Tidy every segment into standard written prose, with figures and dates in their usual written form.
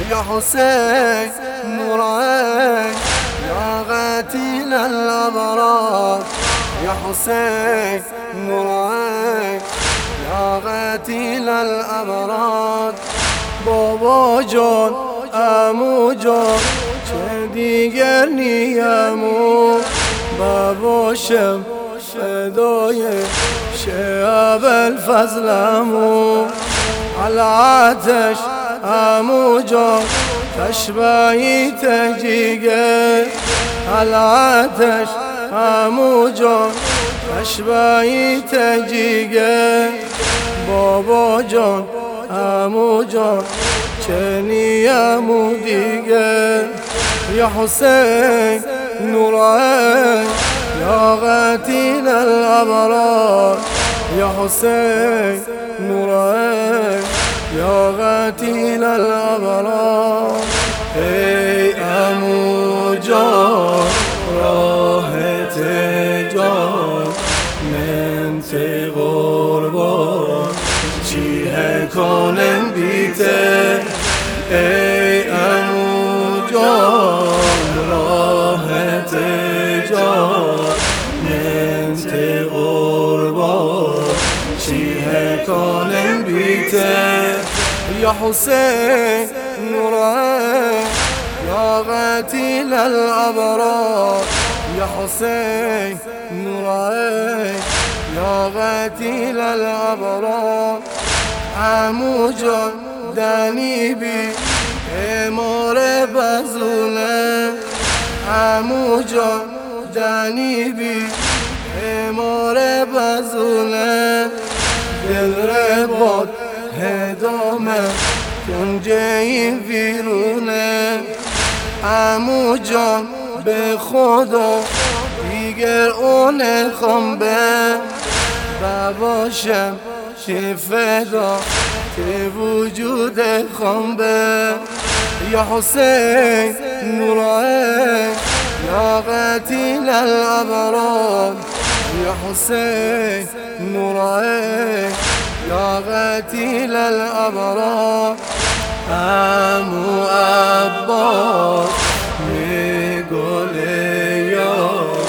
يا حسين نور عين يا قتيل الأبرار، يا حسين نور عين يا قتيل الأبرار. بابا جان عمو جان چه دیگر نیمو بباشم فدای شعب الفضلمو. العتش عمو جان تشبهی تجیگه، العتش عمو جان تشبهی تجیگه. بابا جان عمو جان چه نیمو دیگه. یا حسین نور عین یا قتیل الابرار، یا حسین نور عین یا قتیل الابرار. ای عمو جان راحت جان من تی قربان چیه کنم بیته. ای عمو جان راحت جان من تی قربان چیه کنم بیته. یا حسین نور عین یا قتیل الابرار، یا حسین نور عین یا قتیل الابرار. عمو جان دنی بی امار بزونه، عمو جان دنی بی امار بزونه. دل رباد هدامه کنجه این ویرونه. عمو جان به خدا دیگر اون نخوام بباشم که فدا که وجود خوام. یا حسین نور عین یا قتیل الابرار، یا حسین نور عین یا قتیل الابرار. عمو عباس می گله یا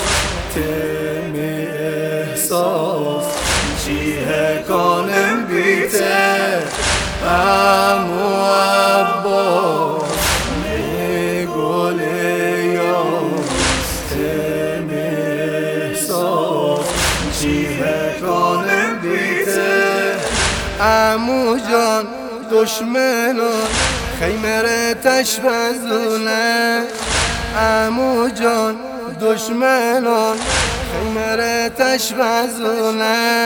تمی احساس چیه کنم بیته. عمو عباس می گله یا تمی احساس چیه کنم بیته. عمو جان دشمنان خیمه را تشبزونه، عمو جان دشمنان خیمه را تشبزونه.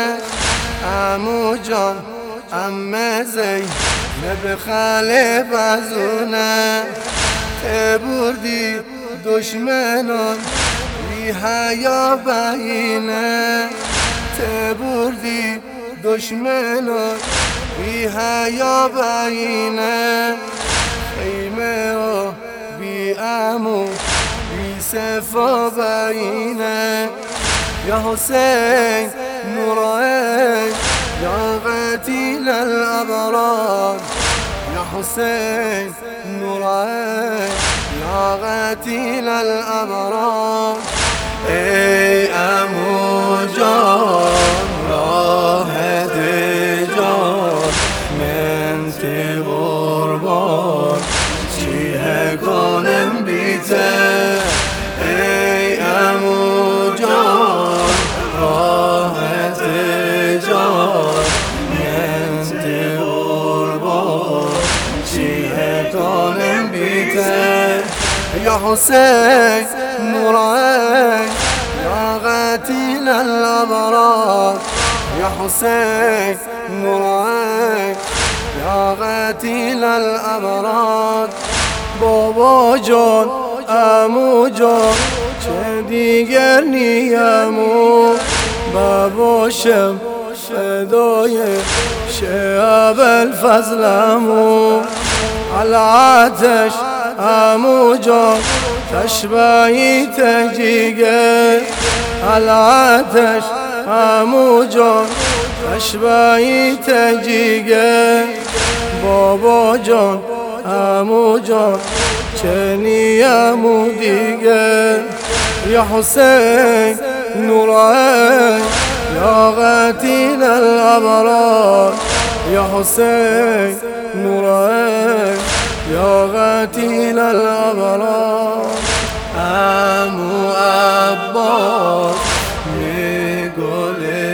عمو جان عمه زینب خاله بزونه. ته بردی دشمنان بی حیا بینه، ته بردی دشمنان بی حیا بینه. خیمه ها بی عمو بی صفا بینه. یا حسین نور عین یا قتیل الابرار، یا حسین نور عین یا قتیل الابرار. ای عمو جان راحت جان من تی قربان چیه کنم بیته. ای عمو جان راحت جان من تی قربان چیه کنم بیته. یا حسین نور عین یا قتیل الابرار، یا حسین نور عین یا قتیل الابرار. بابا جان عمو جان چه دیگر نیمو بباشم فدای شعب الفضلمو. العتش عمو جان تشبهی تجیگه، العتش عمو جان تشبهی تجیگه. بابا جان عمو جان چنی عمو دیگه یا حسین نورعین یا قتیل الابرار یا حسین نورعین یا قتیل الابرار عمو عباس گل